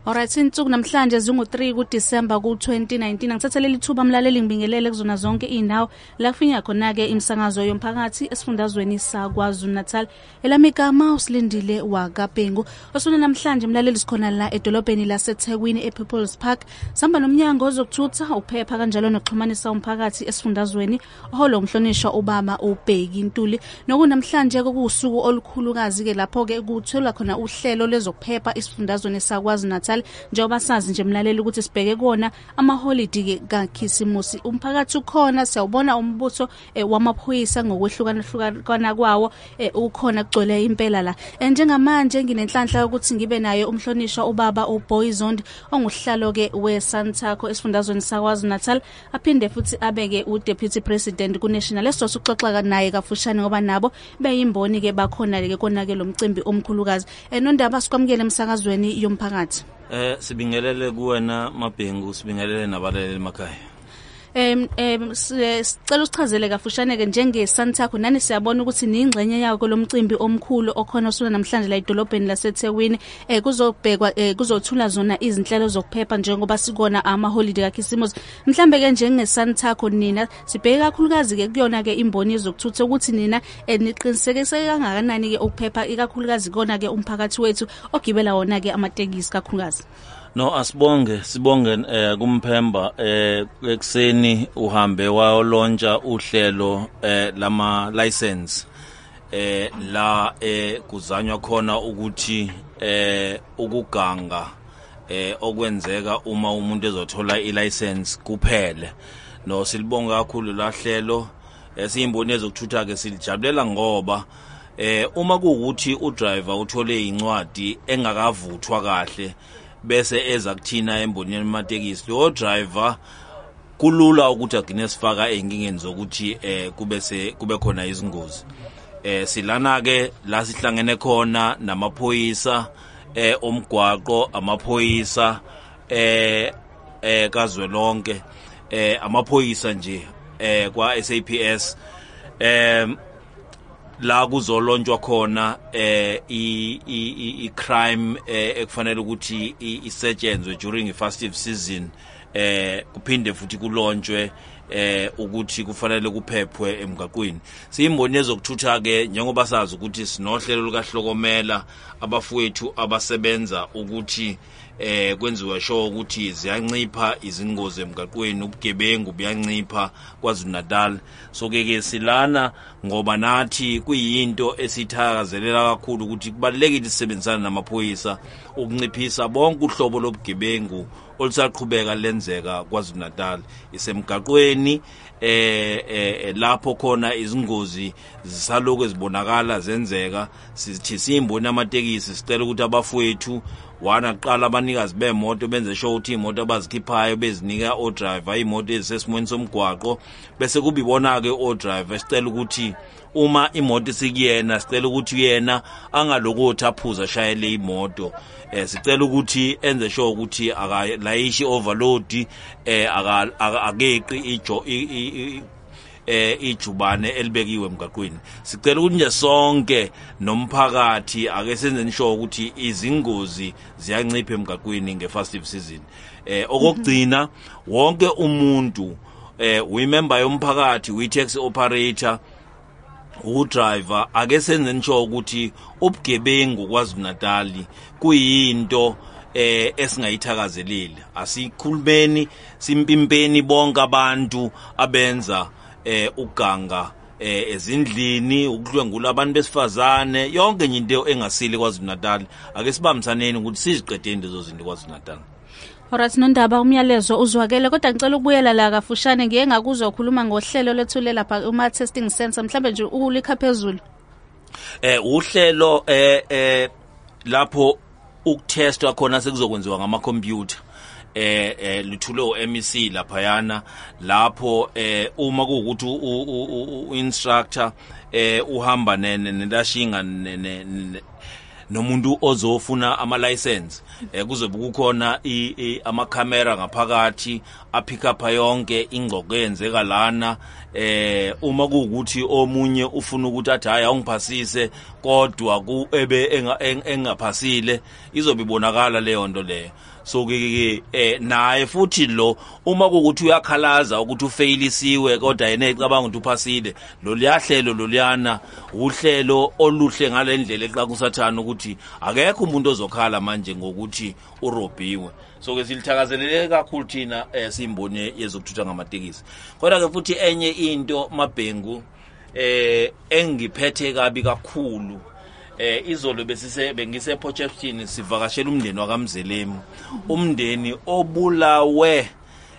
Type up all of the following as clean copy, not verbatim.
Alright, insuku namhlanje zingu-3 kuDisemba ku-2019. Angithathelele ithuba mlaleli ngibingelele kuzona zonke indawo la kufinya khona-ke imisakazo yomphakathi esifundazweni saKwaZulu-Natal. Elami igama uSilindile Wakapengu. Osona namhlanje mlaleli sikhona la edolobheni laseThekwini ePeople's Park. Sihamba nomnyango ozokuthutha uphepha kanjalo nokuxhumanisa umphakathi esifundazweni. Oholo umhlonishwa ubaba uBheki Ntuli. Nokunamhlanje kokusuku olukhulukazi-ke lapho-ke kuthola khona uhlelo lezokuphepha esifundazweni saKwaZulu-Natal. Njengoba sazi nje mlaleli ukuthi sibheke kona amaholiday kaKhisimusi. Umphakathi ukhona, siyawubona umbutho wamaphoyisa ngokwehlukana kwawo ukhona kugcwele impela la. Njengamanje nginenhlanhla ukuthi ngibe naye umhlonishwa ubaba uBoyzond onguhlalo-ke weSantaco esifundazweni saKwaZulu-Natal, aphinde futhi abeke uDeputy President kuNational. Esizoxoxa naye kafushane ngoba nabo beyimboni-ke bakhona-ke kona-ke lo mcimbi omkhulukazi. Nondaba sikwamukele emsakazweni yomphakathi. Sibingelele kuwena Mabhengu, sibingelele nabaleleli emakhaya. Sicela usichazele kafushane-ke njengeSantaco nani siyabona ukuthi ningxenye yawo lo mcimbi omkhulu okhona osuna namhlanje la edolobheni laseThekwini. Kuzobhekwa kuzothula zona izinhlelo zokuphepha njengoba sikona amaholiday kaKhisimusi. Mhlambe-ke njengeSantaco nina sibheke kakhulukazi-ke kuyona-ke imboni yezokuthutha ukuthi nina niqinisekise kangakanani-ke ukuphepha ikakhulukazi kona-ke umphakathi wethu ogibela wona-ke amatekisi kakhulukazi. No, sibonge kumphemba ekseni uhambe wayolontsha uhlelo lama license la kuzanywa khona ukuthi ukuganga okwenzeka uma umuntu ezothola ilicense kuphele. No, silibonga kakhulu la hlelo siyimboni ezokuthutha ke silijabulela ngoba uma kuukuthi udriver uthole incwadi engakavuthwa kahle bese eza kuthina embonini yamatekisi, lo driver kulula ukuthi agcine sifaka enkingeni zokuthi kube khona izingozi. Silana ke la sihlangene khona namaphoyisa omgwaqo, amaphoyisa kazwelonke, amaphoyisa nje kwa SAPS la kuzolontshwa khona i-crime ekufanele ukuthi isetshenzwe during i-festive season, kuphinde futhi kulontshwe ukuthi kufanele kuphephwe emgaqweni. Siyimboni ezokuthutha ke njengoba sazi ukuthi sinohlelo lukaHlokomela abafowethu abasebenza ukuthi kwenziwe sure ukuthi ziyancipha izingozi emgaqweni, ubugebengu buyancipha KwaZulu-Natal. So ke silana ngoba nathi kuyinto esithakazelela kakhulu ukuthi kubalekile isebenzisana namaphoyisa ukunciphisa bonke uhlobo lobugebengu olusaqhubeka lenzeka KwaZulu-Natal isemgaqweni. Lapho khona izingozi zisaloko ezibonakala zenzeka, sithi siyimboni amatekisi sicela ukuthi abafowethu wanaqala abanikazi bemoto benze sure ukuthi imoto abazikhiphayo bezinika odriver imoto ezisesimweni somgwaqo, bese kubibona ke odriver sicela ukuthi uma imoto sikuyena sicela ukuthi yena angalokothi aphuza shayele imoto. Sicela ukuthi enze sure ukuthi akalayishi overload, akeqi ijubane elibekiwe emgaqweni. Sicela ukuthi nje sonke nomphakathi ake senzeni sure ukuthi izingozi ziyancipha emgaqweni ngefestive season. Okugcina wonke umuntu uyimember yomphakathi, uyi-taxi operator, udriver, ake senzeni sure ukuthi ubugebengu KwaZulu-Natal kuyinto esingayithakazeleli. Asikhulumeni simpimpeni bonke abantu abenza uganga ezindlini, ukudlwengula abantu besifazane, yonke into engasile KwaZulu-Natal. Ake sibambisaneni ukuthi siziqedeni lezo zinto KwaZulu-Natal. Alright, Nondaba umyalezo uzwakele, kodwa ngicela ukubuyela la kafushane ngeke ngakuzwa ukukhuluma ngohlelo lethule lapha uma testing center, mhlambe nje ulikha phezulu. Uhlelo lapho ukutestwa khona sekuzokwenziwa ngama computer. Luthule uMEC lapha yana lapho uma kuukuthi uinstructor uhamba nelashinga nomuntu ozofuna ama license kuzobe kukhona ama camera ngaphakathi apick up yonke ingxoxo eyenzeka lana uma kuukuthi omunye ufuna ukuthi athi hayi awungiphasise kodwa ebe engaphasile izobe ibonakala leyo nto leyo. So ke naye futhi lo uma kuukuthi uyakhalaza ukuthi ufailisiwe kodwa yena ecabanga ukuthi uphasile lo liyahlelo lo liyana uhlelo oluhle ngalendlela exa kusathana ukuthi akekho umuntu ozokhala manje ngokuthi urobhiwe. So ke silithakazelele kakhulu thina simbone yezokuthutha ngamatekisi. Kodwa ke futhi enye into Mabhengu engiphethe kabi kakhulu izolo bengise Potchefstroom sivakashela umndeni wakaMzelemu, umndeni obulawe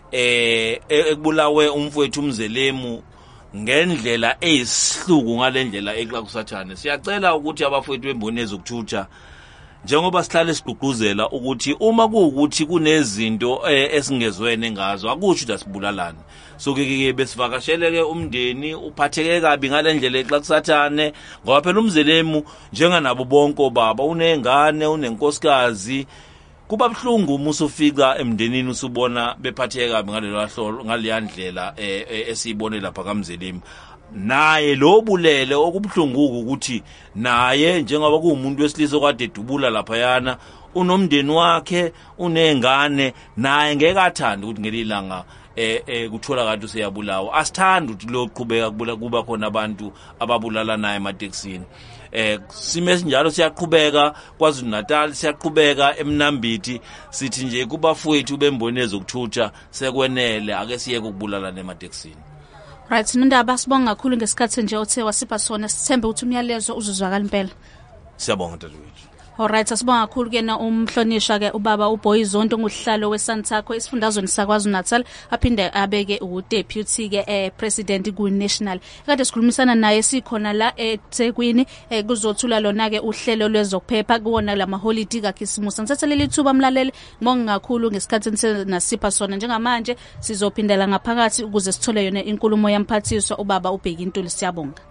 ekubulawe umfowethu uMzelemu ngendlela eyisihluku ngalendlela exa kusathane. Siyacela ukuthi abafowethu bembone ezokuthutha njengoba sihlale sigqugquzela ukuthi uma kuukuthi kunezinto esingezwene ngazo akusho ukuthi asibulalane. So ke besivakasheleke umndeni uphatheke kabi ngalendlela exa kusathane ngoba phela uMzelemu njenganabo bonke obaba unengane unenkosikazi. Kuba buhlungu uma usufika emndenini usubona bephatheke kabi ngaleyandlela esiyibone lapha kaMzelemu. Naye lo bulele okubuhlungu ukuthi naye njengoba kuumuntu wesilisa okade edubula lapha yana unomndeni wakhe unengane naye ngeke athande ukuthi ngelilanga kuthola kanti useyabulawa. Asithanda ukuthi lo qhubeka kuba khona abantu ababulala naye ematekisini. Sime sinjalo siyaqhubeka kwaZulu Natal, siyaqhubeka eMnambithi, sithi nje kubafowethu bembone ezokuthutha sekwenele ake siye ukubulala ematekisini. Right, Nondaba sibonga kakhulu ngesikhathi nje othe wasipha sona. Sithembe ukuthi umyalezo uzozwakala impela. Siyabonga dadewethu. Alright, asibonga kakhulu ke na umhlonishwa ke ubaba uBoyizonto nguhlalo weSantaco esifundazweni sakwaZulu Natal, aphinde abeke uDeputy ke President ku National. Kade sikhulumisana naye sikhona la eThekwini kuzothula lona ke uhlelo lwezokuphepha kuwona lama holiday kaKhisimusi. Ngithathelele ithuba mlaleli ngibonga kakhulu ngesikhathi nasipha sona. Njengamanje sizophindela ngaphakathi ukuze sithole yona inkulumo yamphathiswa ubaba uBheki Ntuli. Siyabonga.